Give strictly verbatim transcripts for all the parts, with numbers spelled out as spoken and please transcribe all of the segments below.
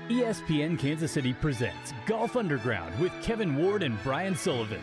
E S P N Kansas City presents Golf Underground with Kevin Ward and Brian Sullivan.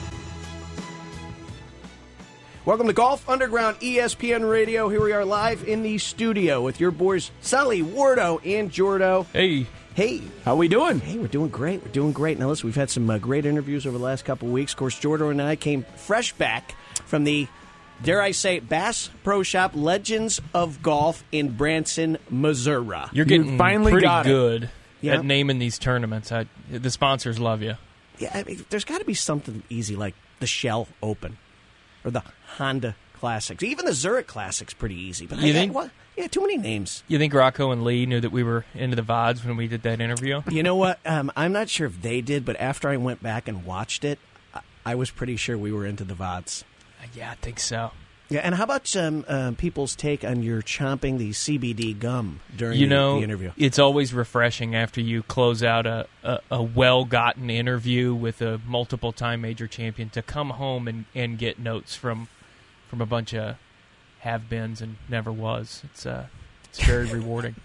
Welcome to Golf Underground E S P N Radio. Here we are live in the studio with your boys Sully, Wardo, and Jordo. Hey. Hey. How we doing? Hey, we're doing great. We're doing great. Now, listen, we've had some uh, great interviews over the last couple of weeks. Of course, Jordo and I came fresh back from the, dare I say, Bass Pro Shop Legends of Golf in Branson, Missouri. You're getting you finally pretty got good Yeah. at naming these tournaments. I, the sponsors love you. Yeah, I mean, there's got to be something easy like the Shell Open or the Honda Classics. Even the Zurich Classic's pretty easy. But You I, think- I, what? Yeah, too many names. You think Rocco and Lee knew that we were into the V O Ds when we did that interview? You know what? Um, I'm not sure if they did, but after I went back and watched it, I, I was pretty sure we were into the V O Ds. Yeah, I think so. Yeah, and how about um, uh, people's take on your chomping the C B D gum during You the, know, the interview? it's always refreshing after you close out a, a, a well-gotten interview with a multiple-time major champion to come home and, and get notes from from a bunch of have-beens and never-was. It's uh, it's very rewarding.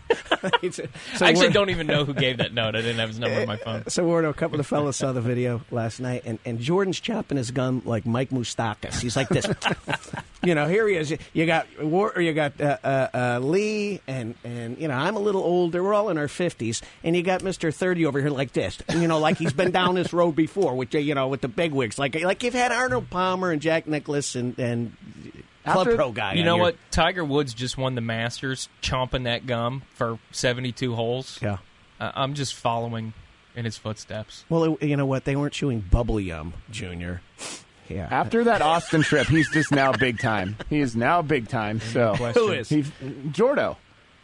so I actually Wardo- don't even know who gave that note. I didn't have his number on my phone. So, Wardo, a couple of fellas saw the video last night, and, and Jordan's chopping his gum like Mike Moustakas. He's like this. You know, here he is. You got War, or you got uh, uh, uh, Lee, and, and, you know, I'm a little older. We're all in our fifties. And you got Mister thirty over here like this. You know, like he's been down this road before with, you know, with the bigwigs. Like, like you've had Arnold Palmer and Jack Nicklaus and, and Club After- Pro guy. You on know your- what? Tiger Woods just won the Masters, chomping that gum for seventy-two holes. Yeah. Uh, I'm just following in his footsteps. Well, it, you know what? They weren't chewing bubble yum, Junior. Yeah. After that Austin trip, he's just now big time. He is now big time. So Question. Who is? He's Jordo.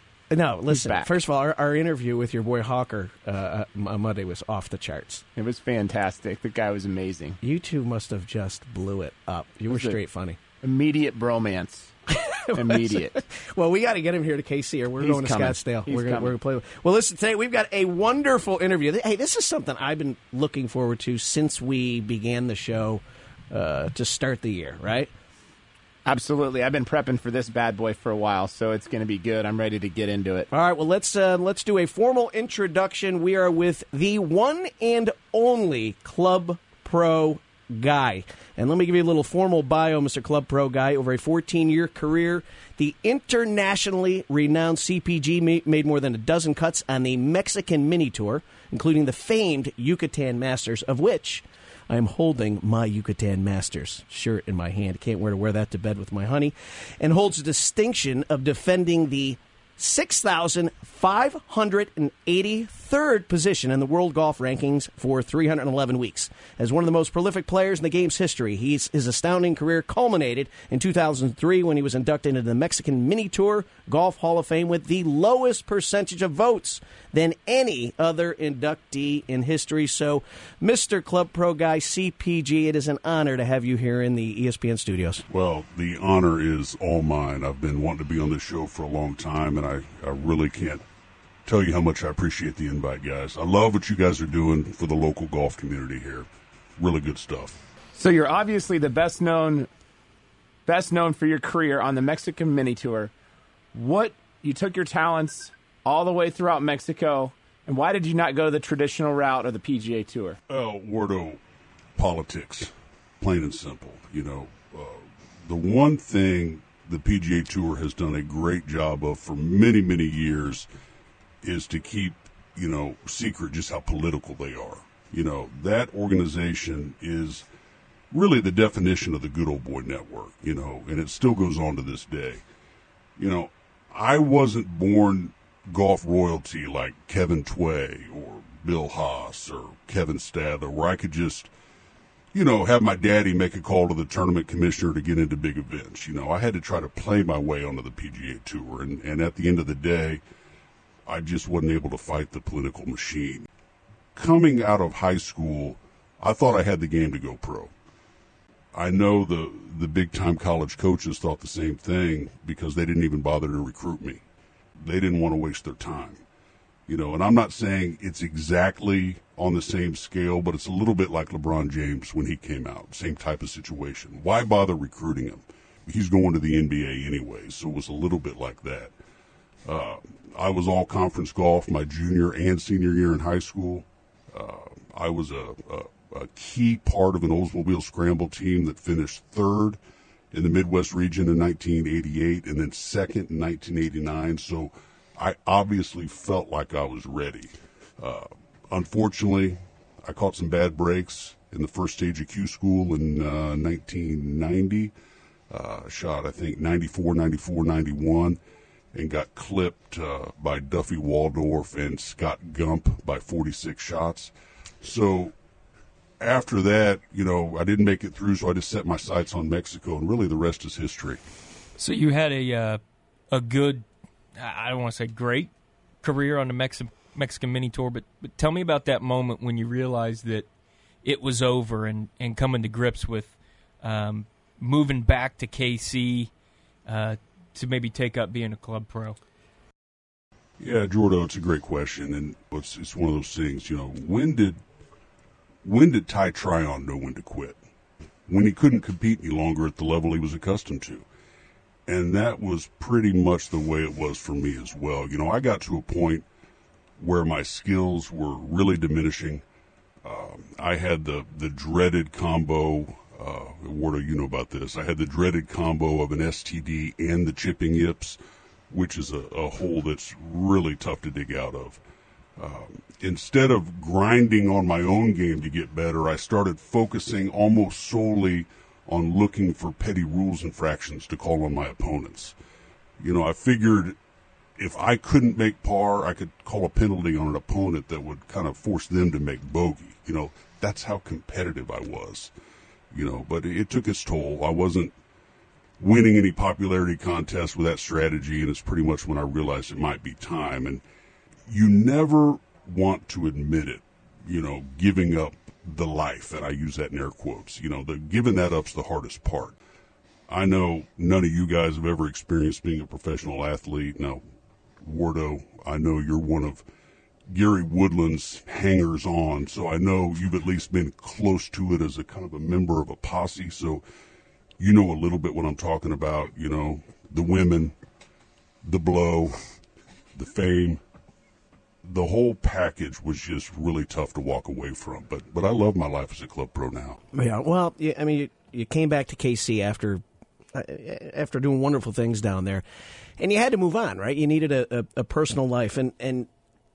No, listen. back. First of all, our, our interview with your boy Hawker uh, on Monday was off the charts. It was fantastic. The guy was amazing. You two must have just blew it up. You were Was it- straight funny. Immediate bromance. Immediate. Well, we got to get him here to K C, or we're He's going to coming. Scottsdale. He's we're going coming. to play. Well, listen, today we've got a wonderful interview. Hey, this is something I've been looking forward to since we began the show uh, to start the year. Right? Absolutely. I've been prepping for this bad boy for a while, so it's going to be good. I'm ready to get into it. All right. Well, let's uh, let's do a formal introduction. We are with the one and only Club Pro Guy. And let me give you a little formal bio, Mister Club Pro Guy. Over a fourteen-year career, the internationally renowned C P G ma- made more than a dozen cuts on the Mexican Mini Tour, including the famed Yucatan Masters, of which I am holding my Yucatan Masters shirt in my hand. Can't wait to wear that to bed with my honey. And holds the distinction of defending the six thousand five hundred eighty-third position in the world golf rankings for three hundred eleven weeks. As one of the most prolific players in the game's history, he's, his astounding career culminated in two thousand three when he was inducted into the Mexican Mini Tour Golf Hall of Fame with the lowest percentage of votes than any other inductee in history. So, Mister Club Pro Guy, C P G, it is an honor to have you here in the E S P N studios. Well, the honor is all mine. I've been wanting to be on this show for a long time, and I, I really can't tell you how much I appreciate the invite, guys. I love what you guys are doing for the local golf community here. Really good stuff. So you're obviously the best known best known for your career on the Mexican Mini Tour. What you took your talents all the way throughout Mexico, and why did you not go the traditional route of the P G A Tour? Oh, Wardo, politics, plain and simple. You know, uh, the one thing the P G A Tour has done a great job of for many, many years is to keep, you know, secret just how political they are. You know, that organization is really the definition of the good old boy network, you know, and it still goes on to this day. You know, I wasn't born golf royalty like Kevin Tway or Bill Haas or Kevin Stadler, where I could just, you know, have my daddy make a call to the tournament commissioner to get into big events. You know, I had to try to play my way onto the P G A Tour, and, and at the end of the day, I just wasn't able to fight the political machine. Coming out of high school, I thought I had the game to go pro. I know the, the big-time college coaches thought the same thing because they didn't even bother to recruit me. They didn't want to waste their time. You know, and I'm not saying it's exactly on the same scale, but it's a little bit like LeBron James when he came out. Same type of situation. Why bother recruiting him? He's going to the N B A anyway, so it was a little bit like that. Uh, I was all conference golf my junior and senior year in high school. Uh, I was a, a, a key part of an Oldsmobile Scramble team that finished third in the Midwest region in nineteen eighty-eight and then second in nineteen eighty-nine. So I obviously felt like I was ready. Uh, unfortunately, I caught some bad breaks in the first stage of Q school in uh, nineteen ninety. Uh, shot, I think, ninety-four, ninety-four, ninety-one, and got clipped uh, by Duffy Waldorf and Scott Gump by forty-six shots. So after that, you know, I didn't make it through, so I just set my sights on Mexico, and really the rest is history. So you had a uh, a good, I don't want to say great, career on the Mexi- Mexican Mini Tour, but, but tell me about that moment when you realized that it was over and, and coming to grips with um, moving back to K C uh, to maybe take up being a club pro. Yeah, Jordo, it's a great question, and it's, it's one of those things, you know, when did when did Ty Tryon know when to quit? When he couldn't compete any longer at the level he was accustomed to. And that was pretty much the way it was for me as well. You know, I got to a point where my skills were really diminishing. Um, I had the, the dreaded combo, uh, Wardo, you know about this. I had the dreaded combo of an S T D and the chipping yips, which is a, a hole that's really tough to dig out of. Um, instead of grinding on my own game to get better, I started focusing almost solely on looking for petty rules infractions to call on my opponents. You know, I figured if I couldn't make par, I could call a penalty on an opponent that would kind of force them to make bogey. You know, that's how competitive I was. You know, but it, it took its toll. I wasn't winning any popularity contests with that strategy, and it's pretty much when I realized it might be time. And you never want to admit it, you know, giving up the life, and I use that in air quotes. You know, the giving that up's the hardest part. I know none of you guys have ever experienced being a professional athlete. Now, Wardo, I know you're one of Gary Woodland's hangers-on, so I know you've at least been close to it as a kind of a member of a posse, so you know a little bit what I'm talking about, you know, the women, the blow, the fame. The whole package was just really tough to walk away from. But but I love my life as a club pro now. Yeah, well, you, I mean, you, you came back to K C after uh, after doing wonderful things down there, and you had to move on, right? You needed a, a, a personal life, and, and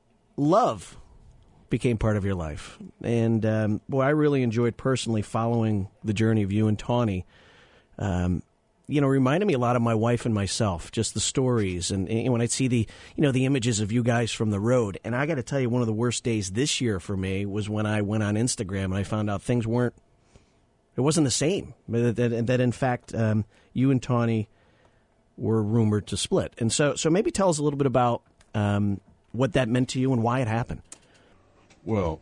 love became part of your life. And, um, boy, I really enjoyed personally following the journey of you and Tawny. Um You know, reminded me a lot of my wife and myself, just the stories. And, and when I'd see the, you know, the images of you guys from the road. And I got to tell you, one of the worst days this year for me was when I went on Instagram and I found out things weren't, it wasn't the same. That, that, that in fact, um, you and Tawny were rumored to split. And so, so maybe tell us a little bit about um, what that meant to you and why it happened. Well,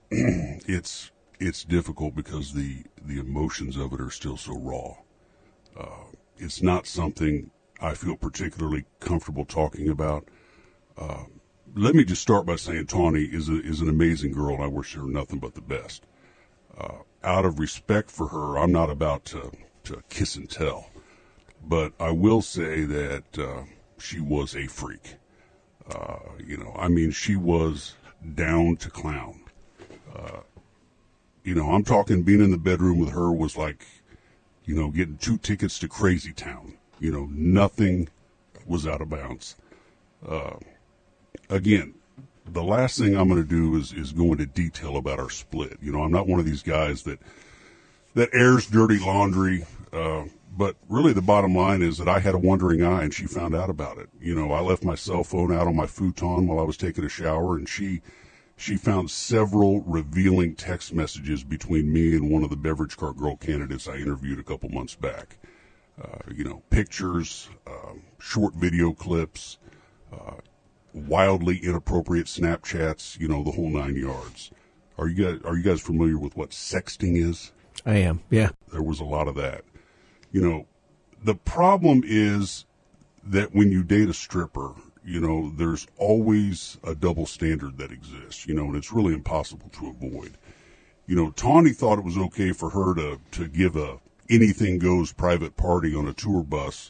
it's it's difficult because the, the emotions of it are still so raw. Uh, it's not something I feel particularly comfortable talking about. Uh, let me just start by saying Tawny is a, is an amazing girl, and I wish her nothing but the best. Uh, out of respect for her, I'm not about to, to kiss and tell, but I will say that uh, she was a freak. Uh, you know, I mean, she was down to clown. Uh, you know, I'm talking being in the bedroom with her was like, you know, getting two tickets to Crazy Town. You know, nothing was out of bounds. Uh, again, the last thing I'm going to do is, is go into detail about our split. You know, I'm not one of these guys that that airs dirty laundry. Uh, but really the bottom line is that I had a wandering eye and she found out about it. You know, I left my cell phone out on my futon while I was taking a shower, and she She found several revealing text messages between me and one of the beverage cart girl candidates I interviewed a couple months back. Uh, you know, pictures, uh, short video clips, uh, wildly inappropriate Snapchats, you know, the whole nine yards. Are you guys, are you guys familiar with what sexting is? I am, yeah. There was a lot of that. You know, the problem is that when you date a stripper, you know, there's always a double standard that exists, you know, and it's really impossible to avoid. You know, Tawny thought it was okay for her to, to give a anything goes private party on a tour bus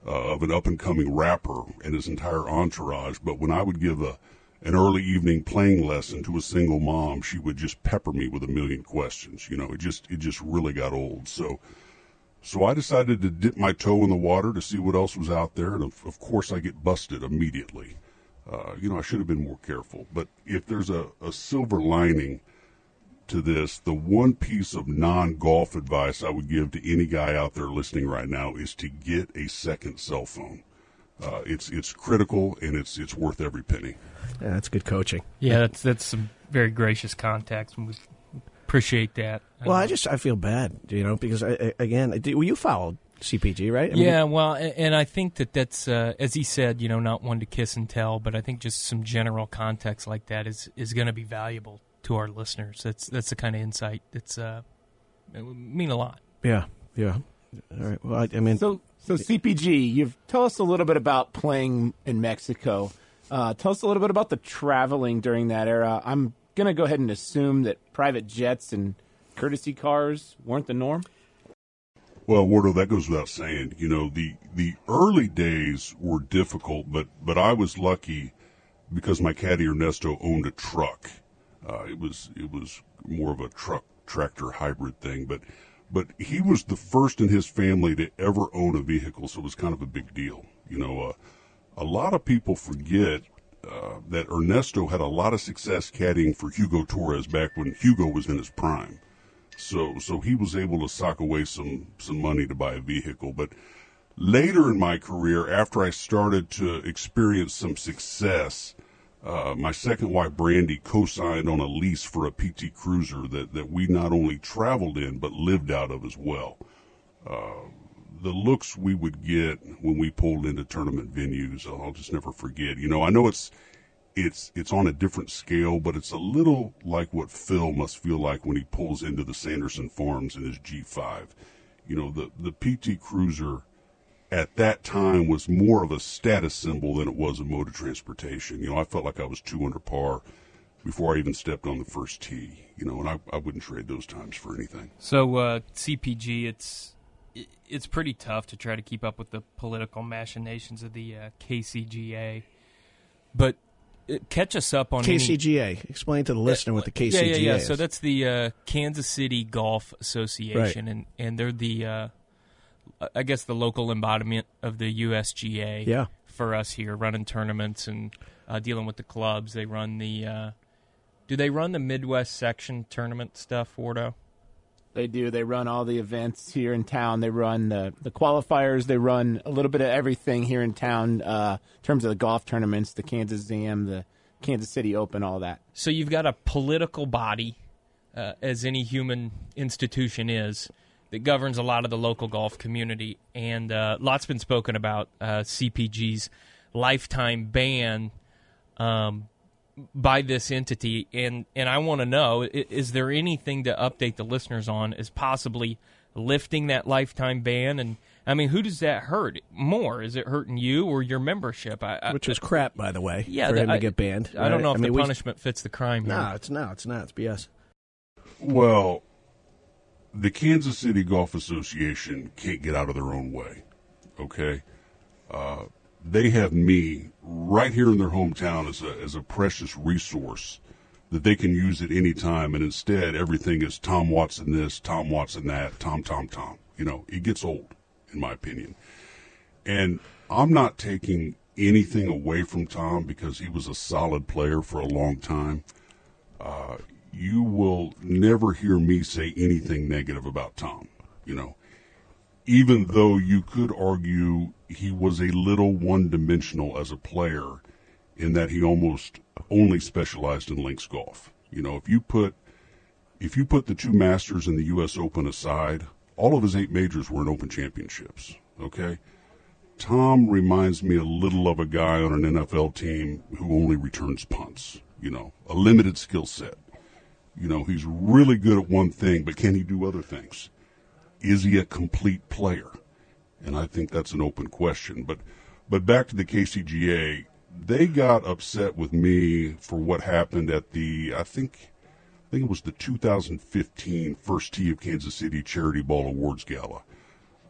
uh, of an up-and-coming rapper and his entire entourage. But when I would give a an early evening playing lesson to a single mom, she would just pepper me with a million questions. You know, it just it just really got old. So so I decided to dip my toe in the water to see what else was out there, and of, of course I get busted immediately. Uh, you know, I should have been more careful. But if there's a, a silver lining to this, the one piece of non-golf advice I would give to any guy out there listening right now is to get a second cell phone. Uh, it's it's critical, and it's it's worth every penny. Yeah, that's good coaching. Yeah, that's that's some very gracious context, and we appreciate that. Well, I just I feel bad, you know, because I, I, again, I did, well, you followed C P G, right? I yeah, mean, well, and, and I think that that's uh, as he said, you know, not one to kiss and tell, but I think just some general context like that is is going to be valuable to our listeners. That's that's the kind of insight that's uh, it would mean a lot. Yeah, yeah. All right. Well, I, I mean, So, so C P G, you've tell us a little bit about playing in Mexico. Uh, tell us a little bit about the traveling during that era. I'm going to go ahead and assume that private jets and courtesy cars weren't the norm. Well, Wardo, that goes without saying. You know, the the early days were difficult, but but I was lucky because my caddy Ernesto owned a truck. Uh, it was it was more of a truck tractor hybrid thing, but but he was the first in his family to ever own a vehicle, so it was kind of a big deal. You know, uh, a lot of people forget uh, that Ernesto had a lot of success caddying for Hugo Torres back when Hugo was in his prime. So so he was able to sock away some some money to buy a vehicle. But later in my career, after I started to experience some success, Uh, my second wife, Brandy, co-signed on a lease for a P T Cruiser that, that we not only traveled in but lived out of as well. Uh, the looks we would get when we pulled into tournament venues, I'll just never forget. You know, I know it's it's it's on a different scale, but it's a little like what Phil must feel like when he pulls into the Sanderson Farms in his G five. You know, the, the P T Cruiser at that time was more of a status symbol than it was a mode of transportation. You know, I felt like I was two under par before I even stepped on the first tee, you know, and I, I wouldn't trade those times for anything. So uh, C P G, it's it's pretty tough to try to keep up with the political machinations of the uh, K C G A. But uh, catch us up on K C G A. Any... Explain to the listener what the K C G A yeah, yeah, yeah. is. So that's the uh, Kansas City Golf Association, right. and, and they're the, uh, I guess, the local embodiment of the U S G A yeah. for us here, running tournaments and uh, dealing with the clubs. They run the, uh, do they run the Midwest section tournament stuff, Wardo? They do. They run all the events here in town. They run the, the qualifiers. They run a little bit of everything here in town uh, in terms of the golf tournaments, the Kansas Zam, the Kansas City Open, all that. So you've got a political body, uh, as any human institution is, that governs a lot of the local golf community. And uh, lots been spoken about uh, C P G's lifetime ban um by this entity, and, and I want to know, is there anything to update the listeners on as possibly lifting that lifetime ban? And, I mean, who does that hurt more? Is it hurting you or your membership? I, I, Which was crap, by the way, yeah, for the, him I, to get banned. I don't know right? if I mean, the we, punishment fits the crime here. No, it's not. It's not. It's B S. Well, the Kansas City Golf Association can't get out of their own way, okay? Uh, they have me right here in their hometown as a as a precious resource that they can use at any time, and instead everything is Tom Watson this, Tom Watson that, Tom, Tom, Tom. You know, it gets old, in my opinion. And I'm not taking anything away from Tom because he was a solid player for a long time. Uh, you will never hear me say anything negative about Tom, you know. Even though you could argue he was a little one-dimensional as a player in that he almost only specialized in links golf. You know, if you put if you put the two Masters and the U S Open aside, all of his eight majors were in Open Championships, okay? Tom reminds me a little of a guy on an N F L team who only returns punts, you know, a limited skill set. You know, he's really good at one thing, but can he do other things? Is he a complete player? And I think that's an open question. But but back to the K C G A, they got upset with me for what happened at the, I think, I think it was the two thousand fifteen First Tee of Kansas City Charity Ball Awards Gala.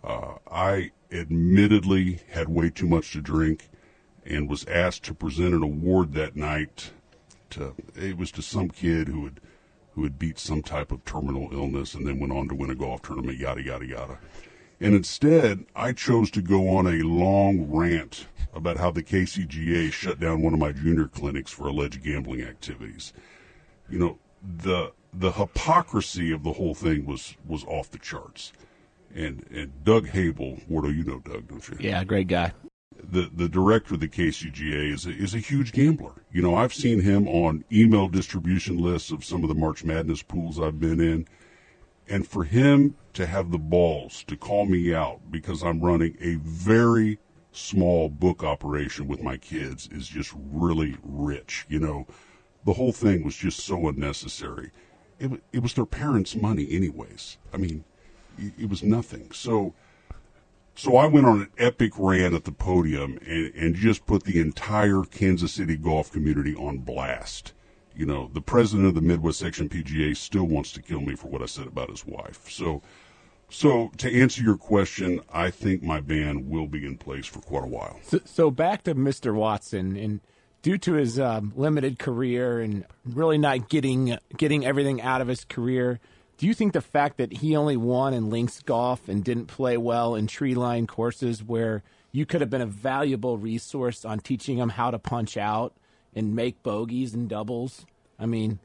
Uh, I admittedly had way too much to drink and was asked to present an award that night. To, it was to some kid who had who had beat some type of terminal illness and then went on to win a golf tournament, yada, yada, yada. And instead, I chose to go on a long rant about how the K C G A shut down one of my junior clinics for alleged gambling activities. You know, the the hypocrisy of the whole thing was, was off the charts. And and Doug Habel, Wardo, you know Doug, don't you? Yeah, great guy. The the director of the K C G A is a, is a huge gambler. You know, I've seen him on email distribution lists of some of the March Madness pools I've been in. And for him to have the balls to call me out because I'm running a very small book operation with my kids is just really rich. You know, the whole thing was just so unnecessary. It, it was their parents' money anyways. I mean, it, it was nothing. So so I went on an epic rant at the podium and, and just put the entire Kansas City golf community on blast. You know, the president of the Midwest Section P G A still wants to kill me for what I said about his wife. So, so to answer your question, I think my ban will be in place for quite a while. So, so back to Mister Watson, and due to his um, limited career and really not getting getting everything out of his career, do you think the fact that he only won in links golf and didn't play well in tree line courses where you could have been a valuable resource on teaching him how to punch out and make bogeys and doubles? I mean,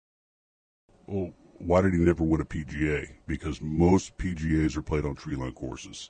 well, why did he never win a P G A? Because most P G As are played on tree line courses,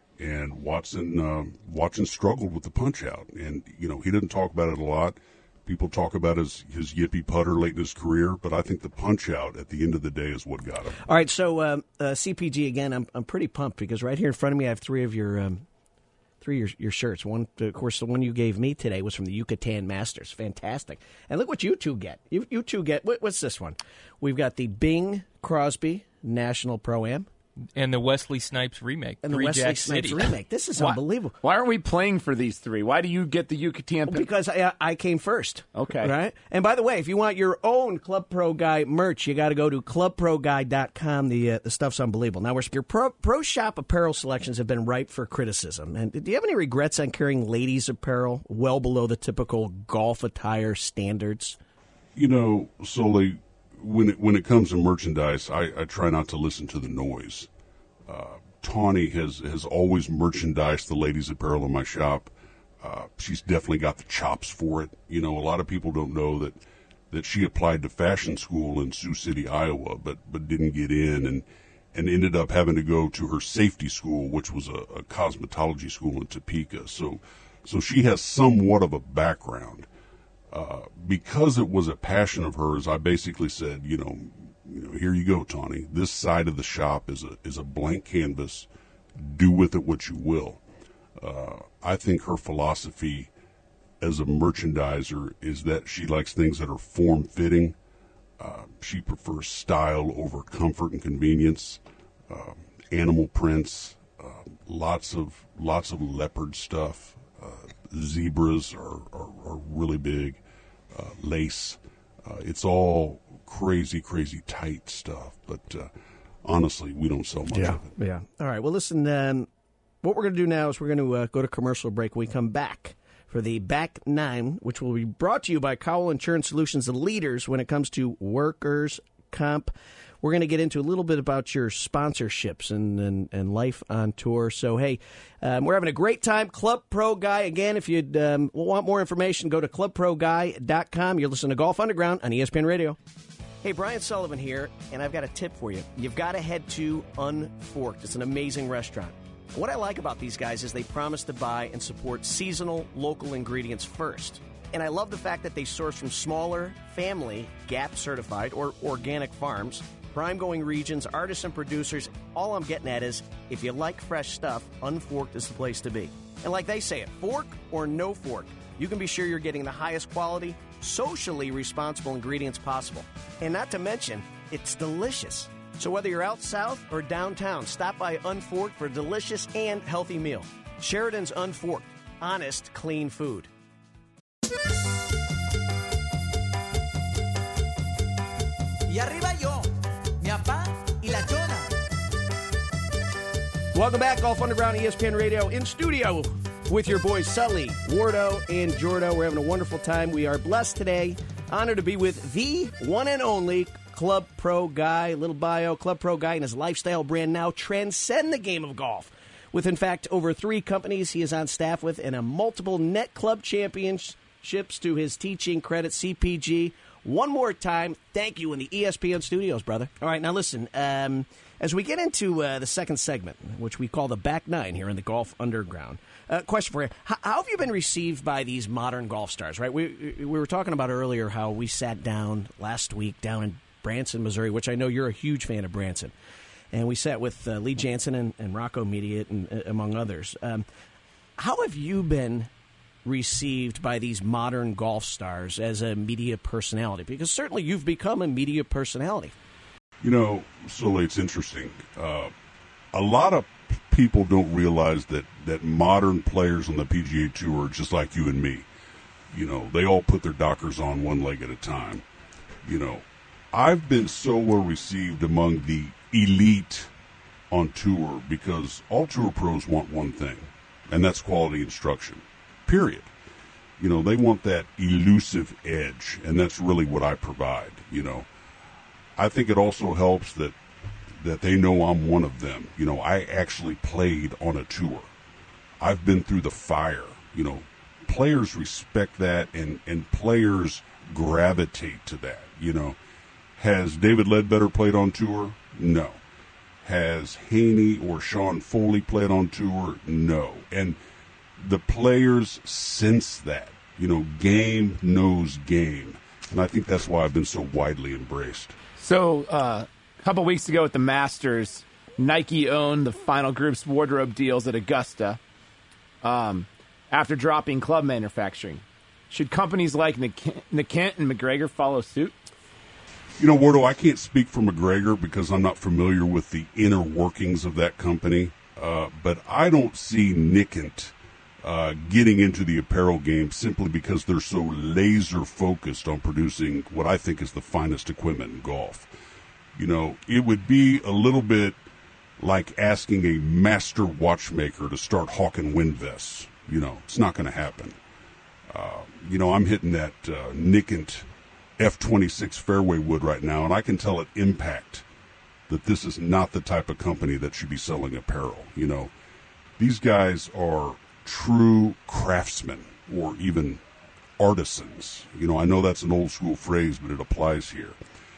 and Watson um, Watson struggled with the punch out, and you know he didn't talk about it a lot. People talk about his his yippee putter late in his career, but I think the punch out at the end of the day is what got him. All right, so um, uh, C P G again. I'm I'm pretty pumped because right here in front of me I have three of your. Um, Three your, your shirts. One, of course, the one you gave me today was from the Yucatan Masters. Fantastic. And look what you two get. You, you two get, what, what's this one? We've got the Bing Crosby National Pro-Am. And the Wesley Snipes remake. And the Three Wesley Jack Snipes City. remake. This is why, unbelievable. Why aren't we playing for these three? Why do you get the Yucatan? Well, because I, I came first. Okay. Right? And by the way, if you want your own Club Pro Guy merch, you got to go to club pro guy dot com. The uh, the stuff's unbelievable. Now, we're, your pro, pro shop apparel selections have been ripe for criticism. And do you have any regrets on carrying ladies' apparel well below the typical golf attire standards? You know, Sully, when it, when it comes to merchandise, I, I try not to listen to the noise. Uh, Tawny has, has always merchandised the ladies' apparel in my shop. Uh, she's definitely got the chops for it. You know, a lot of people don't know that, that she applied to fashion school in Sioux City, Iowa, but, but didn't get in and, and ended up having to go to her safety school, which was a, a cosmetology school in Topeka. So, so she has somewhat of a background. Uh, because it was a passion of hers, I basically said, you know, You know, here you go, Tawny. This side of the shop is a is a blank canvas. Do with it what you will. Uh, I think her philosophy as a merchandiser is that she likes things that are form-fitting. Uh, she prefers style over comfort and convenience. Uh, animal prints, uh, lots of lots of leopard stuff. Uh, zebras are, are, are really big. Uh, lace. Uh, it's all crazy, crazy tight stuff. But uh, honestly, we don't sell much yeah. of it. Yeah. All right. Well, listen, um, what we're going to do now is we're going to uh, go to commercial break. When we come back for the Back Nine, which will be brought to you by Cowell Insurance Solutions, the leaders when it comes to workers' comp. We're going to get into a little bit about your sponsorships and, and, and life on tour. So, hey, um, we're having a great time. Club Pro Guy. Again, if you um, want more information, go to club pro guy dot com. You're listening to Golf Underground on E S P N Radio. Hey, Brian Sullivan here, and I've got a tip for you. You've got to head to Unforked. It's an amazing restaurant. What I like about these guys is they promise to buy and support seasonal, local ingredients first. And I love the fact that they source from smaller, family, G A P-certified, or organic farms, prime-going regions, artists, and producers. All I'm getting at is, if you like fresh stuff, Unforked is the place to be. And like they say it, fork or no fork, you can be sure you're getting the highest quality, socially responsible ingredients possible. And not to mention, it's delicious. So whether you're out south or downtown, stop by Unforked for a delicious and healthy meal. Sheridan's Unforked. Honest, clean food. Y arriba yo, mi papá y la chona. Welcome back, Golf Underground, E S P N Radio, in studio with your boys Sully, Wardo, and Jordo. We're having a wonderful time. We are blessed today, honored to be with the one and only Club Pro Guy. Little bio, Club Pro Guy and his lifestyle brand now transcend the game of golf. With, in fact, over three companies he is on staff with and a multiple net club championships to his teaching credit, C P G. One more time, thank you in the E S P N studios, brother. All right, now listen, um, as we get into uh, the second segment, which we call the Back Nine here in the Golf Underground, uh, question for you. How, how have you been received by these modern golf stars, right? We, we were talking about earlier how we sat down last week down in Branson, Missouri, which I know you're a huge fan of Branson. And we sat with uh, Lee Jansen and, and Rocco Mediate, and, uh, among others. Um, how have you been received by these modern golf stars as a media personality? Because certainly you've become a media personality. You know, Sully, it's interesting. Uh, a lot of people don't realize that, that modern players on the P G A Tour are just like you and me. You know, they all put their Dockers on one leg at a time. You know, I've been so well received among the elite on tour because all tour pros want one thing, and that's quality instruction, period. You know, they want that elusive edge, and that's really what I provide. You know, I think it also helps that that they know I'm one of them. You know, I actually played on a tour. I've been through the fire. You know, players respect that, and, and players gravitate to that. You know, has David Ledbetter played on tour? No. Has Haney or Sean Foley played on tour? No. And the players sense that. You know, game knows game. And I think that's why I've been so widely embraced. So, uh, a couple weeks ago at the Masters, Nike owned the Final Group's wardrobe deals at Augusta um, after dropping club manufacturing. Should companies like Nikent and McGregor follow suit? You know, Wardo, I can't speak for McGregor because I'm not familiar with the inner workings of that company. Uh, but I don't see Nikent uh, getting into the apparel game simply because they're so laser focused on producing what I think is the finest equipment in golf. You know, it would be a little bit like asking a master watchmaker to start hawking wind vests. You know, it's not going to happen. Uh, you know, I'm hitting that uh, Nikent F twenty-six fairway wood right now, and I can tell at impact that this is not the type of company that should be selling apparel. You know, these guys are true craftsmen or even artisans. You know, I know that's an old school phrase, but it applies here.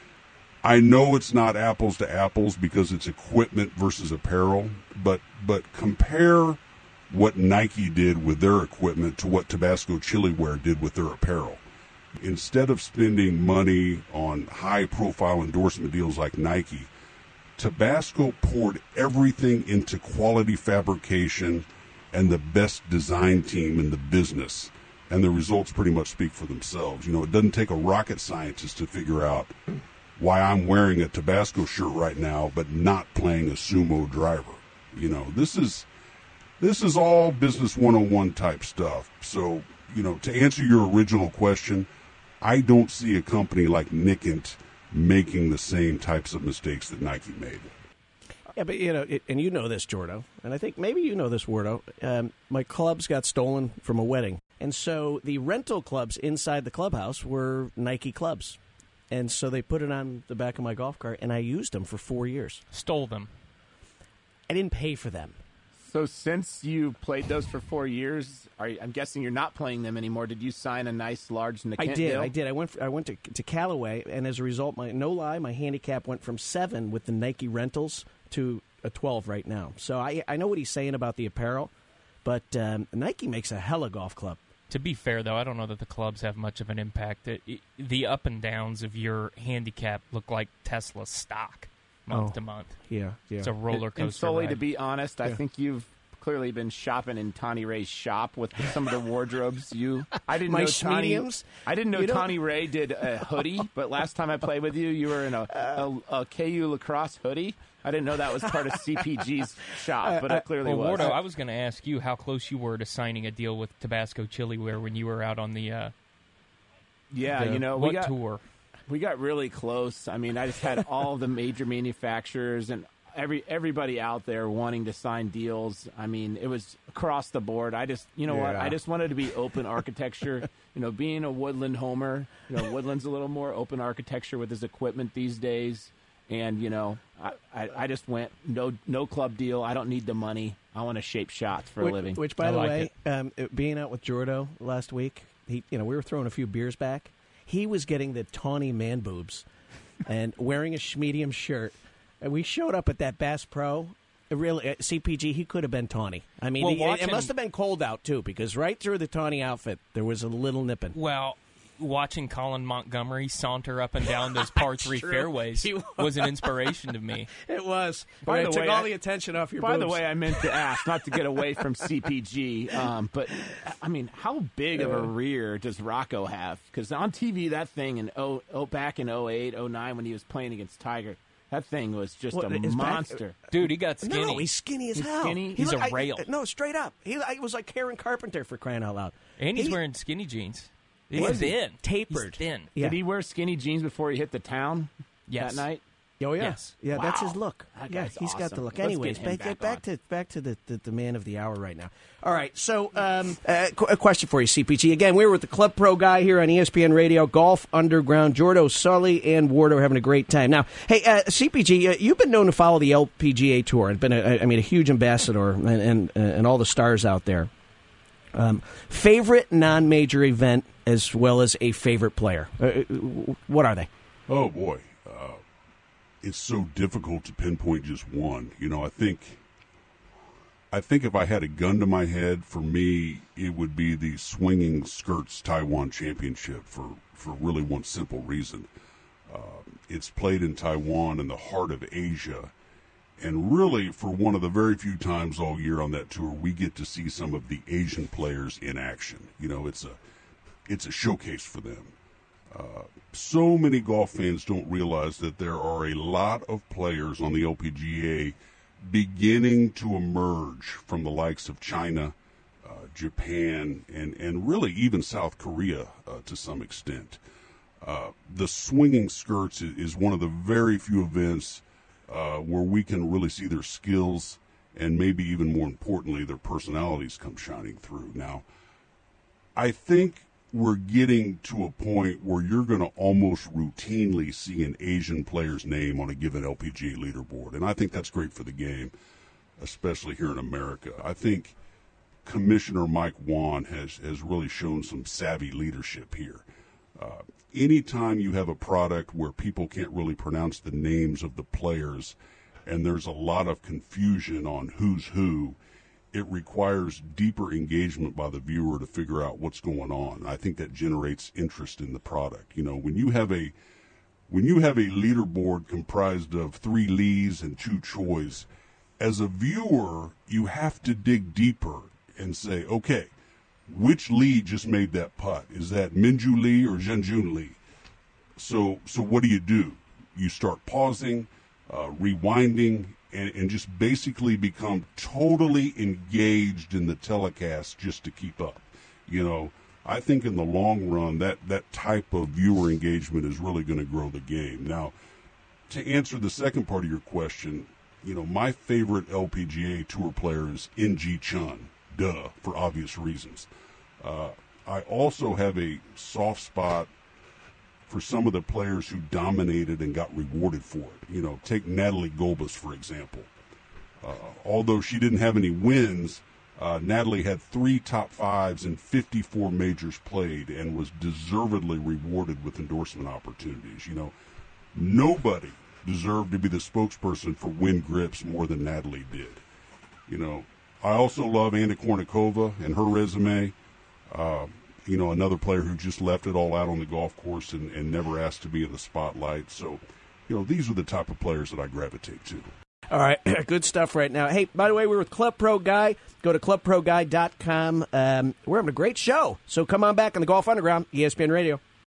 I know it's not apples to apples because it's equipment versus apparel, but but compare what Nike did with their equipment to what Tabasco Chiliware did with their apparel. Instead of spending money on high-profile endorsement deals like Nike, Tabasco poured everything into quality fabrication and the best design team in the business, and the results pretty much speak for themselves. You know, it doesn't take a rocket scientist to figure out why I'm wearing a Tabasco shirt right now but not playing a sumo driver. You know, this is this is all business one oh one type stuff. So, you know, to answer your original question, I don't see a company like Nikent making the same types of mistakes that Nike made. Yeah, but, you know, it, and you know this, Jordo, and I think maybe you know this, Wardo. Um, my clubs got stolen from a wedding. And so the rental clubs inside the clubhouse were Nike clubs. And so they put it on the back of my golf cart, and I used them for four years. Stole them. I didn't pay for them. So since you played those for four years, are you, I'm guessing you're not playing them anymore. Did you sign a nice, large Nikent I did. deal? I did. I went. For, I went to to Callaway, and as a result, my no lie, my handicap went from seven with the Nike rentals to a twelve right now. So I I know what he's saying about the apparel, but um, Nike makes a hella golf club. To be fair, though, I don't know that the clubs have much of an impact. It, it, the up and downs of your handicap look like Tesla stock month Oh. to month. Yeah, yeah. It's a roller coaster And solely ride. to be honest, I Yeah. think you've clearly been shopping in Tawny Ray's shop with some of the wardrobes. You, I didn't My know Tawny. mediums? I didn't know You don't- Tawny Ray did a hoodie, but last time I played with you, you were in a, a, a K U lacrosse hoodie. I didn't know that was part of C P G's shop, but it clearly Well, was. Wardo, I was going to ask you how close you were to signing a deal with Tabasco Chiliware when you were out on the, uh, yeah, the you know, what we got tour? we got really close. I mean, I just had all the major manufacturers, and every everybody out there wanting to sign deals. I mean, it was across the board. I just, you know what? Yeah. I just wanted to be open architecture. You know, being a Woodland homer, you know, Woodland's a little more open architecture with his equipment these days. And, you know, I, I, I just went, no no club deal. I don't need the money. I want to shape shots for which, a living. Which, by I the like way, um, it- being out with Jordo last week, he, you know, we were throwing a few beers back. He was getting the tawny man boobs and wearing a schmedium shirt. And we showed up at that Bass Pro. It really, uh, C P G, he could have been tawny. I mean, Well, he- it- watching- it must have been cold out, too, because right through the tawny outfit, there was a little nipping. Well, watching Colin Montgomery saunter up and down those par three True. fairways He was. was an inspiration to me. It was. By But it the took way, all I- the attention off your By the boobs. way, I meant to ask, not to get away from C P G, um, but, I mean, how big of a rear does Rocco have? Because on T V, that thing, in oh, oh, back in oh eight, oh nine, when he was playing against Tiger, that thing was just What, a his back- monster. Dude, he got skinny. No, he's skinny as He's hell. skinny? He He's looked- a I- rail. no, straight up. He, I, was like Karen Carpenter, for crying out loud. and he's He- wearing skinny jeans. He's Was he? thin. Tapered. He's thin. Yeah. Did he wear skinny jeans before he hit the town Yes. that night? Oh yeah, Yes. yeah. That's Wow. his look. That Yeah, guy's he's got the awesome. look. Let's Anyways, get him back, back back on. to back to the, the, the man of the hour right now. All right, so um, uh, qu- a question for you, C P G. Again, we were with the Club Pro guy here on E S P N Radio, Golf Underground. Jordo, Sully, and Wardo are having a great time. Now, hey, uh, C P G, uh, you've been known to follow the L P G A Tour and been, a, I mean, a huge ambassador and and, and all the stars out there. Um, favorite non-major event as well as a favorite player. Uh, what are they? Oh boy, uh, it's so difficult to pinpoint just one. You know, I think, I think if I had a gun to my head, for me, it would be the Swinging Skirts Taiwan Championship for for really one simple reason. Uh, it's played in Taiwan, in the heart of Asia, and really, for one of the very few times all year on that tour, we get to see some of the Asian players in action. You know, it's a it's a showcase for them. Uh, so many golf fans don't realize that there are a lot of players on the L P G A beginning to emerge from the likes of China, uh, Japan, and, and really even South Korea uh, to some extent. Uh, the Swinging Skirts is, is one of the very few events uh, where we can really see their skills and maybe even more importantly, their personalities come shining through. Now, I think we're getting to a point where you're going to almost routinely see an Asian player's name on a given L P G A leaderboard. And I think that's great for the game, especially here in America. I think Commissioner Mike Wan has, has really shown some savvy leadership here. Uh, anytime you have a product where people can't really pronounce the names of the players and there's a lot of confusion on who's who, it requires deeper engagement by the viewer to figure out what's going on. I think that generates interest in the product. You know, when you have a when you have a leaderboard comprised of three Lees and two Chois, as a viewer, you have to dig deeper and say, okay, which Lee just made that putt? Is that Minju Lee or Zhenjun Lee? So, so what do you do? You start pausing, uh, rewinding, and, and just basically become totally engaged in the telecast just to keep up. You know, I think in the long run, that, that type of viewer engagement is really going to grow the game. Now, to answer the second part of your question, you know, my favorite L P G A Tour player is N G Chun, duh, for obvious reasons. Uh, I also have a soft spot for some of the players who dominated and got rewarded for it. You know, take Natalie Gulbis, for example. Uh, although she didn't have any wins, uh, Natalie had three top fives and fifty-four majors played and was deservedly rewarded with endorsement opportunities. You know, nobody deserved to be the spokesperson for Win Grips more than Natalie did. You know, I also love Anna Kournikova and her resume. Uh, you know, another player who just left it all out on the golf course and, and never asked to be in the spotlight. So, you know, these are the type of players that I gravitate to. All right, good stuff right now. Hey, by the way, we're with Club Pro Guy. Go to club pro guy dot com. Um, we're having a great show, so come on back on the Golf Underground, E S P N Radio.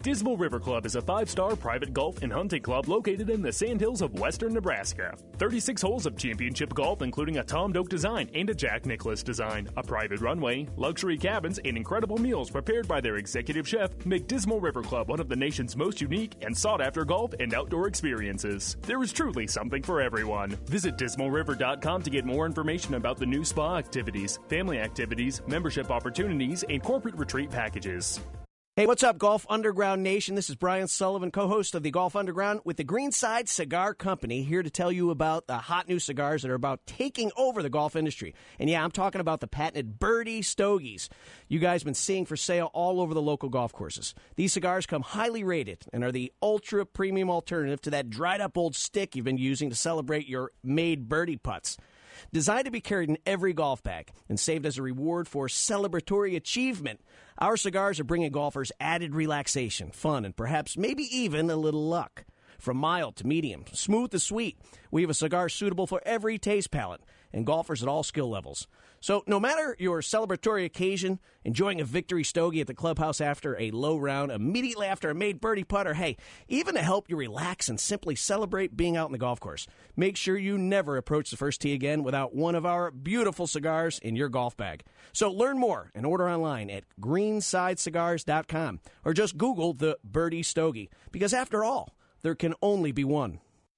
Dismal River Club is a five-star private golf and hunting club located in the Sandhills of western Nebraska. thirty-six holes of championship golf, including a Tom Doak design and a Jack Nicklaus design, a private runway, luxury cabins, and incredible meals prepared by their executive chef make Dismal River Club one of the nation's most unique and sought-after golf and outdoor experiences. There is truly something for everyone. Visit dismal river dot com to get more information about the new spa activities, family activities, membership opportunities, and corporate retreat packages. Hey, what's up, Golf Underground Nation? This is Brian Sullivan, co-host of the Golf Underground with the Greenside Cigar Company, here to tell you about the hot new cigars that are about taking over the golf industry. And yeah, I'm talking about the patented Birdie Stogies you guys have been seeing for sale all over the local golf courses. These cigars come highly rated and are the ultra-premium alternative to that dried-up old stick you've been using to celebrate your made birdie putts. Designed to be carried in every golf bag and saved as a reward for celebratory achievement, our cigars are bringing golfers added relaxation, fun, and perhaps maybe even a little luck. From mild to medium, smooth to sweet, we have a cigar suitable for every taste palette and golfers at all skill levels. So no matter your celebratory occasion, enjoying a victory stogie at the clubhouse after a low round, immediately after a made birdie putt, or hey, even to help you relax and simply celebrate being out in the golf course, make sure you never approach the first tee again without one of our beautiful cigars in your golf bag. So learn more and order online at greenside cigars dot com or just Google the Birdie Stogie, because after all, there can only be one.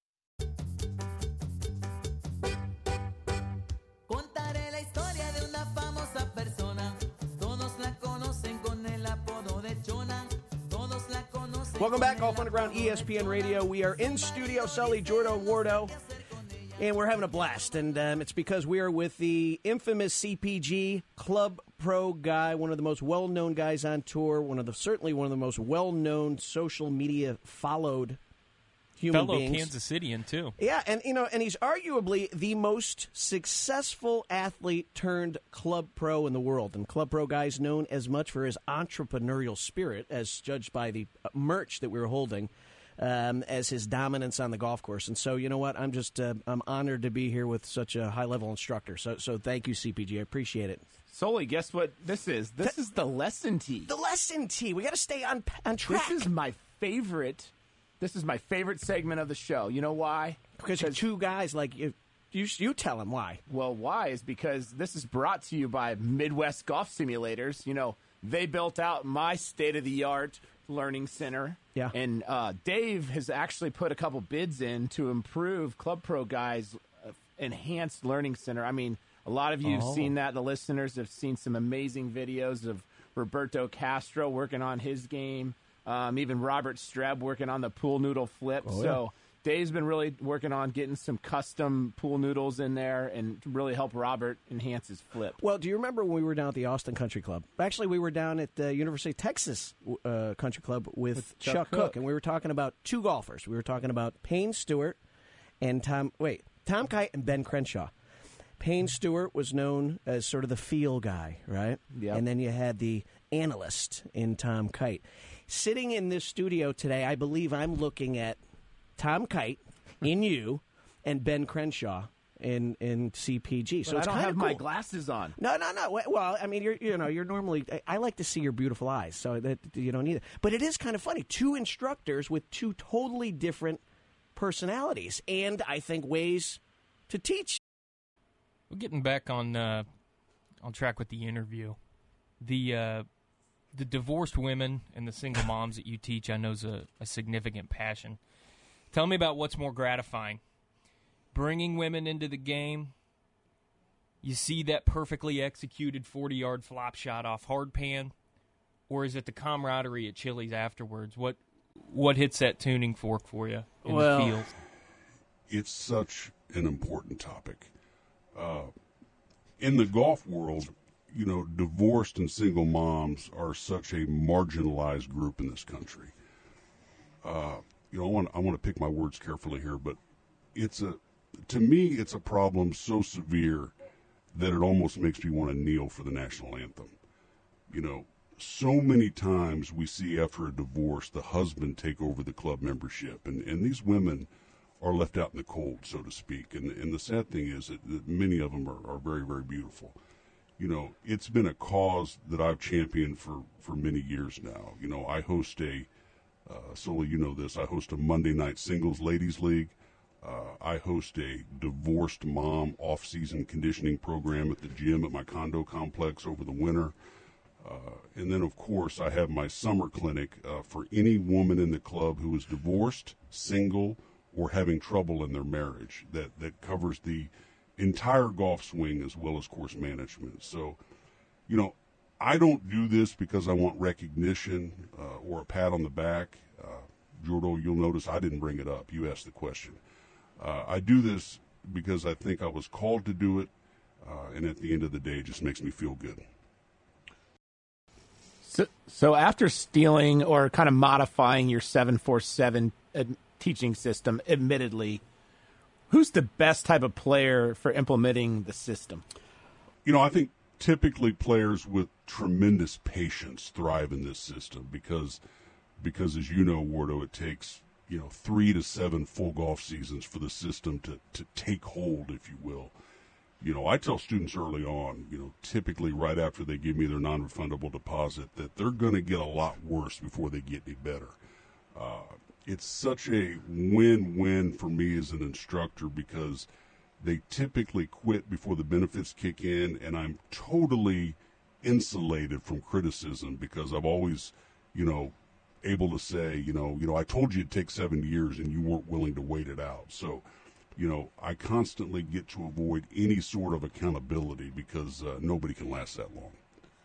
Welcome back, Golf Underground, E S P N Radio. We are in studio, Sully, Jordo, Wardo, and we're having a blast. And um, it's because we are with the infamous C P G Club Pro guy, one of the most well-known guys on tour, one of the certainly one of the most well-known social media followed human Fellow beings. Kansas Cityan, too. Yeah, and you know, and he's arguably the most successful athlete turned club pro in the world. And club pro guy is known as much for his entrepreneurial spirit, as judged by the merch that we were holding, um, as his dominance on the golf course. And so, you know what? I'm just uh, I'm honored to be here with such a high level instructor. So, so thank you, C P G. I appreciate it. Sully, guess what this is? This Th- is the lesson tee. The lesson tee. We got to stay on on track. This is my favorite. This is my favorite segment of the show. You know why? Because you're two guys like you. You, you tell them why. Well, why is because this is brought to you by Midwest Golf Simulators. You know, they built out my state-of-the-art learning center. Yeah. And uh, Dave has actually put a couple bids in to improve Club Pro Guys' uh, enhanced learning center. I mean, a lot of you have Oh. seen that. The listeners have seen some amazing videos of Roberto Castro working on his game. Um, even Robert Streb working on the pool noodle flip. Oh, so Dave's been really working on getting some custom pool noodles in there and to really help Robert enhance his flip. Well, do you remember when we were down at the Austin Country Club? Actually, we were down at the University of Texas uh, Country Club with, With Chuck, Chuck Cook. Cook. and we were talking about two golfers. We were talking about Payne Stewart and Tom. Wait, Tom Kite and Ben Crenshaw. Payne Stewart was known as sort of the feel guy, right? Yep. And then you had the analyst in Tom Kite. Sitting in this studio today, I believe I'm looking at Tom Kite in you and Ben Crenshaw in in C P G. So But it's I don't kinda have cool. my glasses on. No, no, no. Well, I mean, you're you know you're normally. I, I like to see your beautiful eyes, so that you don't need it. But it is kind of funny. Two instructors with two totally different personalities, and I think ways to teach. Well, getting back on uh, on track with the interview, the uh, the divorced women and the single moms that you teach, I know is a, a significant passion. Tell me about what's more gratifying: bringing women into the game. You see that perfectly executed forty-yard flop shot off hard pan, or is it the camaraderie at Chili's afterwards? What what hits that tuning fork for you in Well, the field? It's such an important topic. Uh, in the golf world, you know, divorced and single moms are such a marginalized group in this country. Uh, you know, I want I want to pick my words carefully here, but it's a to me it's a problem so severe that it almost makes me want to kneel for the national anthem. You know, so many times we see after a divorce the husband take over the club membership, and, and these women are left out in the cold, so to speak. And, and the sad thing is that, that many of them are, are very, very beautiful. You know, it's been a cause that I've championed for, for many years now. You know, I host a Uh, Sully, you know this. I host a Monday night singles ladies league. Uh, I host a divorced mom off-season conditioning program at the gym at my condo complex over the winter. Uh, and then, of course, I have my summer clinic uh, for any woman in the club who is divorced, single, or having trouble in their marriage. That, that covers the entire golf swing as well as course management. So, you know, I don't do this because I want recognition uh, or a pat on the back. Uh, Jordo, you'll notice I didn't bring it up. You asked the question. Uh, I do this because I think I was called to do it, uh, and at the end of the day, it just makes me feel good. So, so after stealing or kind of modifying your seven four seven uh, teaching system, admittedly, who's the best type of player for implementing the system? You know, I think typically players with tremendous patience thrive in this system because, because as you know, Wardo, it takes you know, three to seven full golf seasons for the system to, to take hold, if you will. You know, I tell students early on, you know, typically right after they give me their non-refundable deposit, that they're going to get a lot worse before they get any better. Uh, it's such a win-win for me as an instructor because they typically quit before the benefits kick in, and I'm totally insulated from criticism because I've always, you know, able to say, you know, you know, I told you it'd take seven years and you weren't willing to wait it out. So, you know, I constantly get to avoid any sort of accountability because uh, nobody can last that long.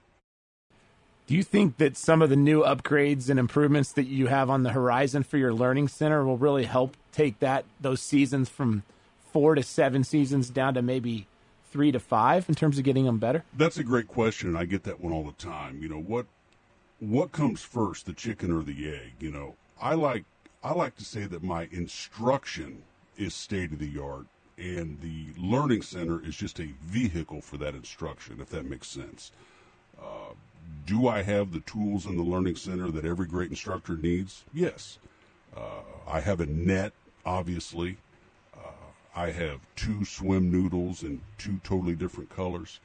Do you think that some of the new upgrades and improvements that you have on the horizon for your learning center will really help take that those seasons from four to seven seasons down to maybe three to five in terms of getting them better? That's a great question. I get that one all the time. You know, what what comes first, the chicken or the egg? You know, I like I like to say that my instruction is state of the art, and the learning center is just a vehicle for that instruction, if that makes sense. Uh, do I have the tools in the learning center that every great instructor needs? Yes. Uh, I have a net, obviously. Uh, I have two swim noodles in two totally different colors,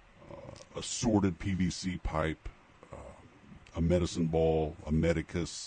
uh, assorted P V C pipe, uh, a medicine ball, a medicus,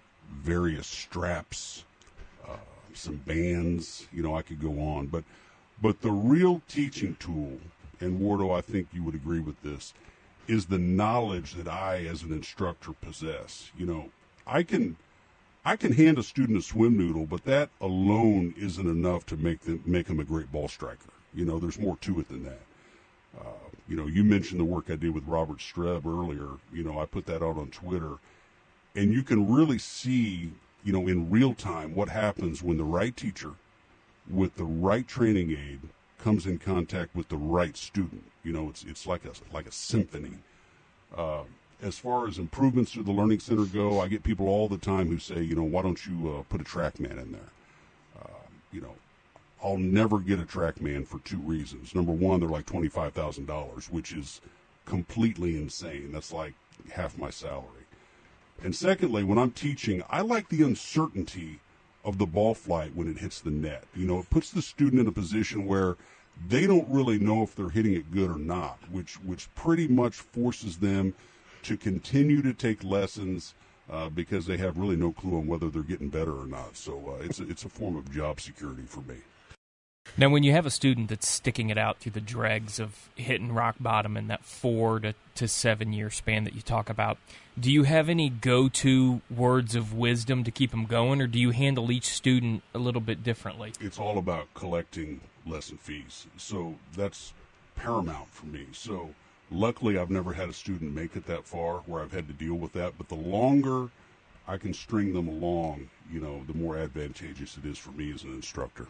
various straps, uh, some bands. You know, I could go on. But, but the real teaching tool, and Wardo, I think you would agree with this, is the knowledge that I, as an instructor, possess. You know, I can, I can hand a student a swim noodle, but that alone isn't enough to make them make them a great ball striker. You know, there's more to it than that. Uh, you know, you mentioned the work I did with Robert Streb earlier. You know, I put that out on Twitter, and you can really see, you know, in real time what happens when the right teacher with the right training aid comes in contact with the right student. You know, it's it's like a like a symphony. Uh, as far as improvements to the Learning Center go, I get people all the time who say, you know, why don't you uh, put a TrackMan in there? Uh, you know, I'll never get a TrackMan for two reasons. Number one, they're like twenty-five thousand dollars, which is completely insane. That's like half my salary. And secondly, when I'm teaching, I like the uncertainty of the ball flight when it hits the net. You know, it puts the student in a position where they don't really know if they're hitting it good or not, which which pretty much forces them to continue to take lessons uh, because they have really no clue on whether they're getting better or not. So uh, it's a, it's a form of job security for me. Now, when you have a student that's sticking it out through the dregs of hitting rock bottom in that four to, to seven year span that you talk about, do you have any go-to words of wisdom to keep them going, or do you handle each student a little bit differently? It's all about collecting lesson fees. So that's paramount for me. So luckily, I've never had a student make it that far where I've had to deal with that. But the longer I can string them along, you know, the more advantageous it is for me as an instructor.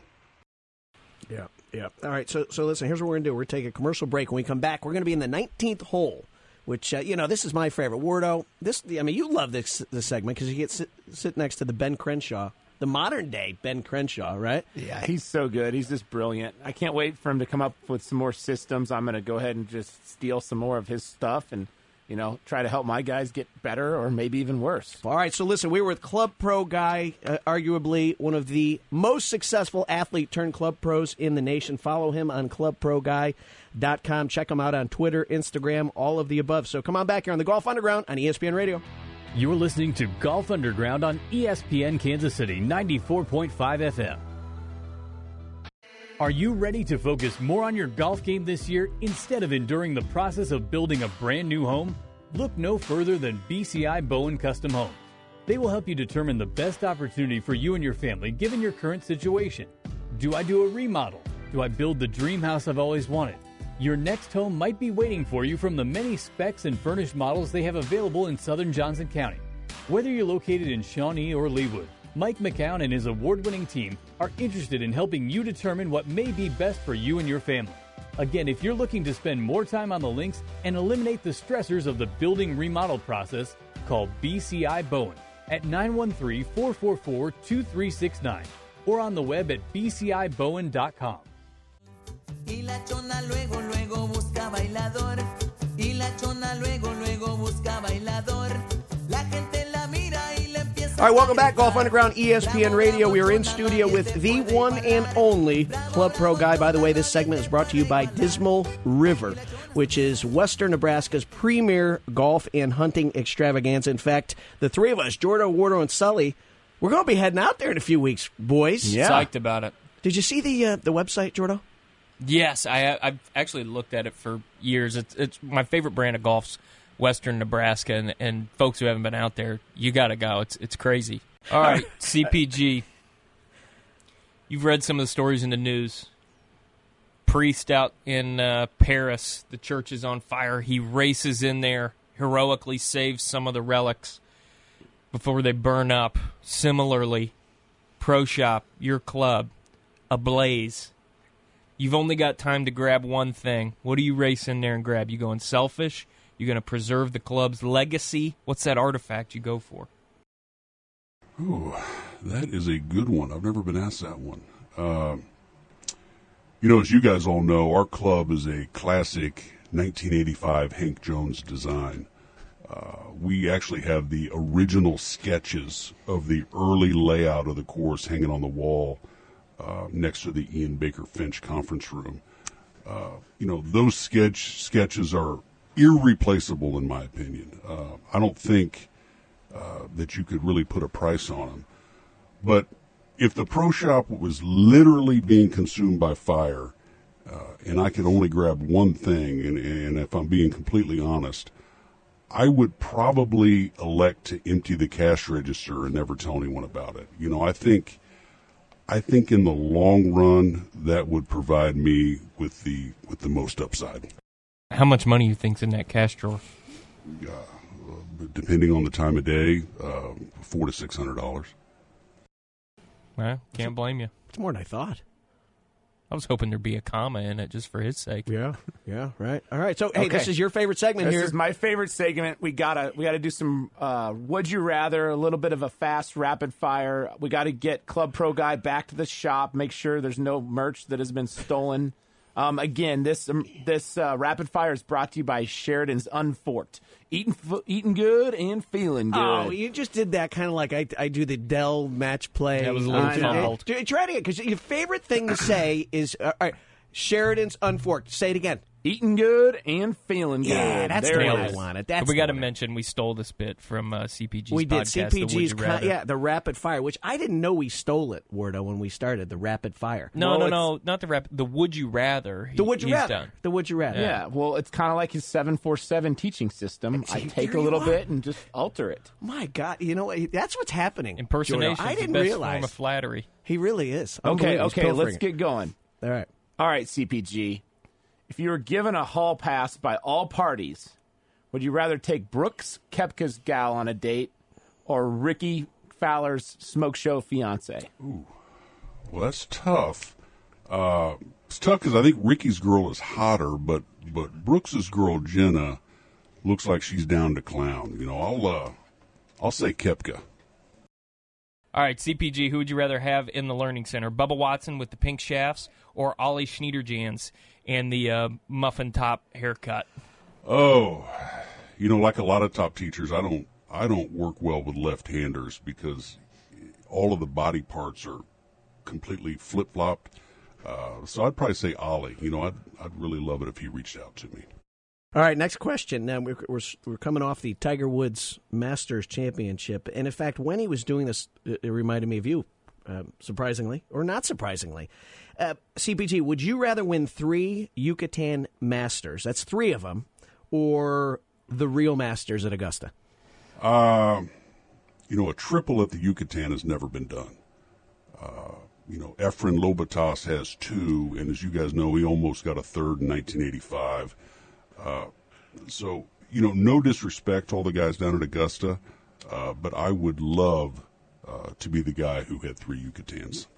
Yeah, yeah. All right, so so listen, here's what we're going to do. We're going to take a commercial break. When we come back, we're going to be in the nineteenth hole, which, uh, you know, this is my favorite. Wardo, this, I mean, you love this this segment because you get sit, sit next to the Ben Crenshaw, the modern-day Ben Crenshaw, right? Yeah, he's so good. He's just brilliant. I can't wait for him to come up with some more systems. I'm going to go ahead and just steal some more of his stuff and, you know, try to help my guys get better or maybe even worse. All right, so listen, we were with Club Pro Guy, uh, arguably one of the most successful athlete-turned club pros in the nation. Follow him on club pro guy dot com. Check him out on Twitter, Instagram, all of the above. So come on back here on the Golf Underground on E S P N Radio. You're listening to Golf Underground on E S P N Kansas City ninety-four point five F M. Are you ready to focus more on your golf game this year instead of enduring the process of building a brand new home? Look no further than B C I Bowen Custom Homes. They will help you determine the best opportunity for you and your family given your current situation. Do I do a remodel? Do I build the dream house I've always wanted? Your next home might be waiting for you from the many specs and furnished models they have available in southern Johnson County. Whether you're located in Shawnee or Leawood, Mike McCown and his award-winning team are interested in helping you determine what may be best for you and your family. Again, if you're looking to spend more time on the links and eliminate the stressors of the building remodel process, call B C I Bowen at nine one three, four four four, two three six nine or on the web at b c i bowen dot com. Y la chona luego, luego busca bailador. Y la chona luego, luego busca bailador. La gente la mira y le empieza. All right, welcome back, Golf Underground, E S P N Radio. We are in studio with the one and only Club Pro Guy. By the way, this segment is brought to you by Dismal River, which is Western Nebraska's premier golf and hunting extravaganza. In fact, the three of us, Jordo, Wardo, and Sully, we're going to be heading out there in a few weeks, boys. Yeah. Psyched about it. Did you see the uh, the website, Jordo? Yes, I, I've actually looked at it for years. It's it's my favorite brand of golf's Western Nebraska, and, and folks who haven't been out there, you got to go. It's it's crazy. All right, C P G. You've read some of the stories in the news. Priest out in uh, Paris, the church is on fire. He races in there, heroically saves some of the relics before they burn up. Similarly, Pro Shop, your club, ablaze. You've only got time to grab one thing. What do you race in there and grab? You going selfish? You're going to preserve the club's legacy? What's that artifact you go for? Ooh, that is a good one. I've never been asked that one. Uh, you know, as you guys all know, our club is a classic nineteen eighty-five Hank Jones design. Uh, we actually have the original sketches of the early layout of the course hanging on the wall Uh, next to the Ian Baker Finch conference room. Uh, you know, those sketch sketches are irreplaceable in my opinion. Uh, I don't think uh, that you could really put a price on them. But if the Pro Shop was literally being consumed by fire, uh, and I could only grab one thing, and, and if I'm being completely honest, I would probably elect to empty the cash register and never tell anyone about it. You know, I think I think in the long run that would provide me with the with the most upside. How much money you think's in that cash drawer? Uh, depending on the time of day, uh, four to six hundred dollars. Well, can't blame you. It's more than I thought. I was hoping there'd be a comma in it just for his sake. Yeah, yeah, right. All right, so, hey, Okay. this is your favorite segment This here. is my favorite segment. We gotta we gotta do some uh, would you rather, a little bit of a fast rapid fire. We got to get Club Pro Guy back to the shop. Make sure there's no merch that has been stolen. Um, again, this um, this uh, rapid fire is brought to you by Sheridan's Unforked. Eating f- eating good and feeling good. Oh, you just did that kind of like I, I do the Dell match play. That was a little Uh, fumbled. uh, Try it again, because your favorite thing to say is uh, all right, Sheridan's Unforked. Say it again. Eating good and feeling good. Yeah, that's there the it one I is. wanted. That's we the got to one. mention we stole this bit from uh, C P G's We did podcast, C P the G's, Would You con- Rather. yeah, the rapid fire, which I didn't know we stole it, Wardo, when we started the rapid fire. No, Well, no, it's- no, not the rap. The Would You Rather. He, The would you he's rather? done. The would you rather? Yeah, well, it's kind of like his seven four seven teaching system. I See, take here a little you are. bit and just alter it. My God, you know what? That's what's happening. Impersonation Jordo. I is the didn't best realize form of flattery. he really is. Okay, Unbelievable. He's okay, let's pilfering. get going. All right. All right, C P G. If you were given a hall pass by all parties, would you rather take Brooks Koepka's gal on a date or Ricky Fowler's smoke show fiance? Well, that's tough. Uh, it's tough because I think Ricky's girl is hotter, but but Brooks's girl Jenna looks like she's down to clown. You know, I'll uh, I'll say Koepka. All right, C P G, who would you rather have in the Learning Center? Bubba Watson with the pink shafts or Ollie Schneiderjans and the uh, muffin top haircut? Oh, you know, like a lot of top teachers, I don't I don't work well with left-handers because all of the body parts are completely flip-flopped. Uh, so I'd probably say Ollie. You know, I'd I'd really love it if he reached out to me. All right, next question. Now we're, we're we're coming off the Tiger Woods Masters Championship, and in fact, when he was doing this, it reminded me of you, uh, surprisingly or not surprisingly. Uh, C P G, would you rather win three Yucatan Masters? That's three of them, or the real Masters at Augusta? Um, you know, a triple at the Yucatan has never been done. Uh, you know, Efren Lobatas has two, and as you guys know, he almost got a third in nineteen eighty-five. Uh, so, you know, no disrespect to all the guys down at Augusta, uh, but I would love uh, to be the guy who had three Yucatans.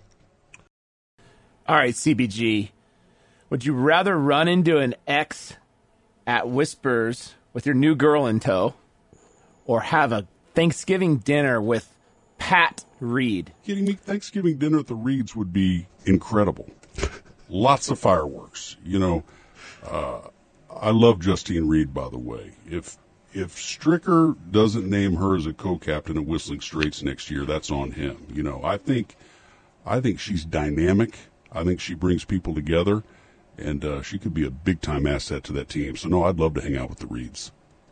All right, C B G, would you rather run into an ex at Whispers with your new girl in tow, or have a Thanksgiving dinner with Pat Reed? Kidding me? Thanksgiving dinner at the Reeds would be incredible. Lots of fireworks. You know, uh, I love Justine Reed, by the way. If if Stricker doesn't name her as a co-captain at Whistling Straits next year, that's on him. You know, I think I think she's dynamic. I think she brings people together, and uh, she could be a big-time asset to that team. So, no, I'd love to hang out with the Reeds.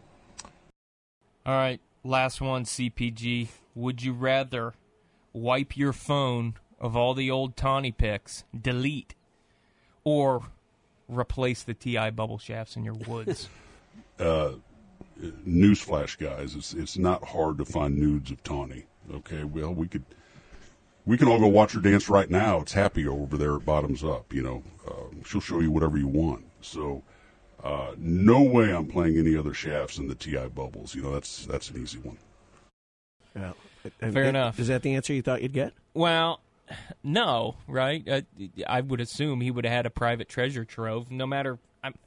All right, last one, C P G. Would you rather wipe your phone of all the old Tawny pics, delete, or replace the T I bubble shafts in your woods? uh, newsflash, guys, it's it's not hard to find nudes of Tawny. Okay, well, we could we can all go watch her dance right now. It's happy over there at Bottoms Up. You know, uh, she'll show you whatever you want. So, uh, no way I'm playing any other shafts in the T I bubbles. You know, that's that's an easy one. Yeah, fair and, enough. Is that the answer you thought you'd get? Well, no, right? Uh, I would assume he would have had a private treasure trove, no matter. I'm,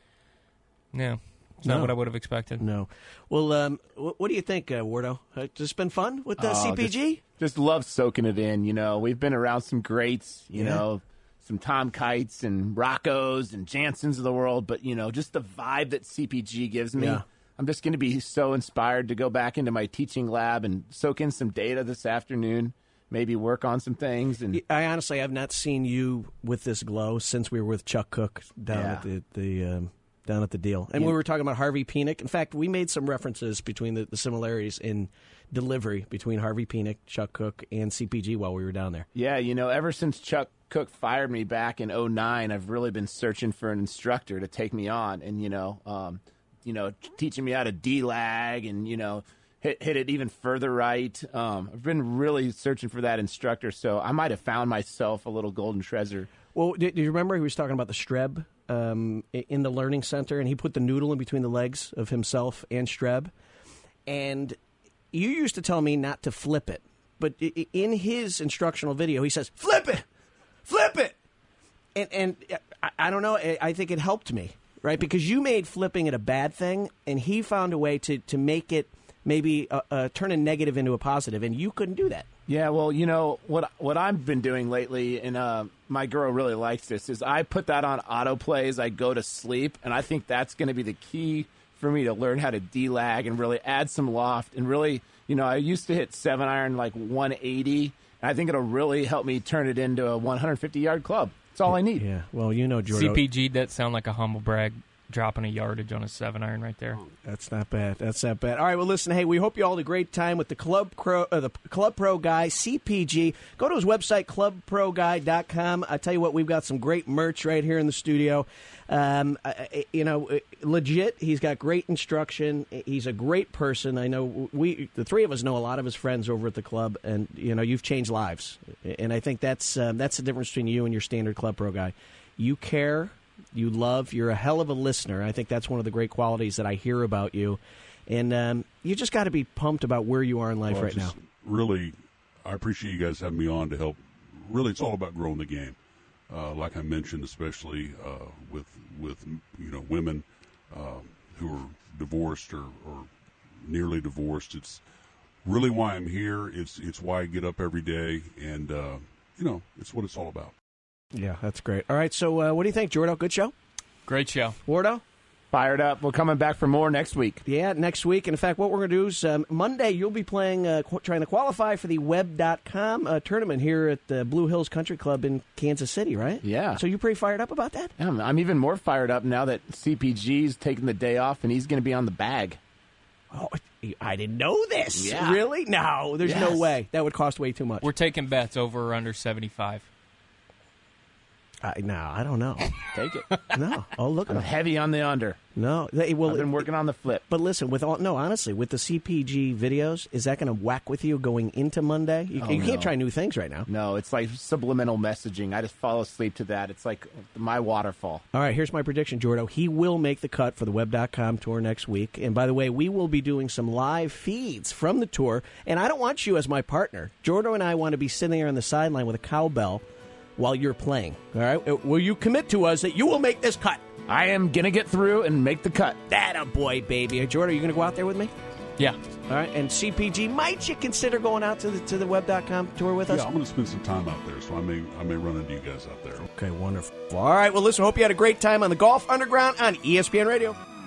no, it's not No. what I would have expected. No. Well, um, what, what do you think, uh, Wardo? Uh, just been fun with the Oh, C P G? Just, just love soaking it in. You know, we've been around some greats. You Yeah. know, some Tom Kites and Roccos and Jansons of the world. But you know, just the vibe that C P G gives me. Yeah. I'm just going to be so inspired to go back into my teaching lab and soak in some data this afternoon. Maybe work on some things. And I honestly have not seen you with this glow since we were with Chuck Cook down Yeah. at the, the um, down at the deal. And Yeah. we were talking about Harvey Penick. In fact, we made some references between the, the similarities in delivery between Harvey Penick, Chuck Cook, and C P G while we were down there. yeah, you know, ever since Chuck Cook fired me back in oh nine, I've really been searching for an instructor to take me on. And, you know, um, you know, teaching me how to D-lag and, you know, hit hit it even further right. Um, I've been really searching for that instructor, so I might have found myself a little golden treasure. Well, do, do you remember he was talking about the Streb um, i- in the learning center, and he put the noodle in between the legs of himself and Streb? And you used to tell me not to flip it, but i- i- in his instructional video, he says, flip it! Flip it! And, and I, I don't know, I, I think it helped me, right? Because you made flipping it a bad thing, and he found a way to, to make it maybe uh, uh, turn a negative into a positive, and you couldn't do that. Yeah, well, you know, what what I've been doing lately, and uh, my girl really likes this, is I put that on autoplay as I go to sleep, and I think that's going to be the key for me to learn how to D-lag and really add some loft. And really, you know, I used to hit seven iron like one eighty, and I think it'll really help me turn it into a one hundred fifty-yard club. That's all I need. Yeah, well, you know, Jordan. C P G, that sound like a humble brag, dropping a yardage on a seven iron right there. That's not bad. That's not bad. All right, well, listen, hey, we hope you all had a great time with the Club Pro, uh, the Club Pro guy, C P G. Go to his website, club pro guy dot com. I tell you what, we've got some great merch right here in the studio. Um, uh, you know, legit, he's got great instruction. He's a great person. I know we, the three of us, know a lot of his friends over at the club, and, you know, you've changed lives. And I think that's um, that's the difference between you and your standard Club Pro guy. You care. You love, you're a hell of a listener. I think that's one of the great qualities that I hear about you. And um, you just got to be pumped about where you are in life Well, right just now. Really, I appreciate you guys having me on to help. Really, it's all about growing the game. Uh, like I mentioned, especially uh, with with you know women um, who are divorced or, or nearly divorced. It's really why I'm here. It's it's why I get up every day, and uh, you know, it's what it's all about. Yeah, that's great. All right, so uh, what do you think, Jordo? Good show? Great show. Wardo? Fired up. We're coming back for more next week. Yeah, next week. In fact, what we're going to do is um, Monday you'll be playing, uh, qu- trying to qualify for the web dot com uh, tournament here at the Blue Hills Country Club in Kansas City, right? Yeah. So you're pretty fired up about that? I'm, I'm even more fired up now that C P G's taking the day off and he's going to be on the bag. Oh, I didn't know this. Yeah. Really? No, there's Yes. no way. That would cost way too much. We're taking bets over or under seventy-five. Uh, no, I don't know. Take it. No. Oh, look. I'm heavy on the under. No. They, well, I've been working on the flip. But listen, with all no, honestly, with the C P G videos, is that going to whack with you going into Monday? You, Oh, you can't no. try new things right now. No, it's like subliminal messaging. I just fall asleep to that. It's like my waterfall. All right, here's my prediction, Jordo. He will make the cut for the web dot com tour next week. And by the way, we will be doing some live feeds from the tour. And I don't want you as my partner. Jordo and I want to be sitting there on the sideline with a cowbell while you're playing. All right? Uh, Will you commit to us that you will make this cut? I am going to get through and make the cut. That a boy, baby. Jordo, are you going to go out there with me? Yeah. All right, and C P G, might you consider going out to the to the web dot com tour with us? Yeah, I'm going to spend some time out there, so I may I may run into you guys out there. Okay, wonderful. All right, well, listen, hope you had a great time on the Golf Underground on E S P N Radio.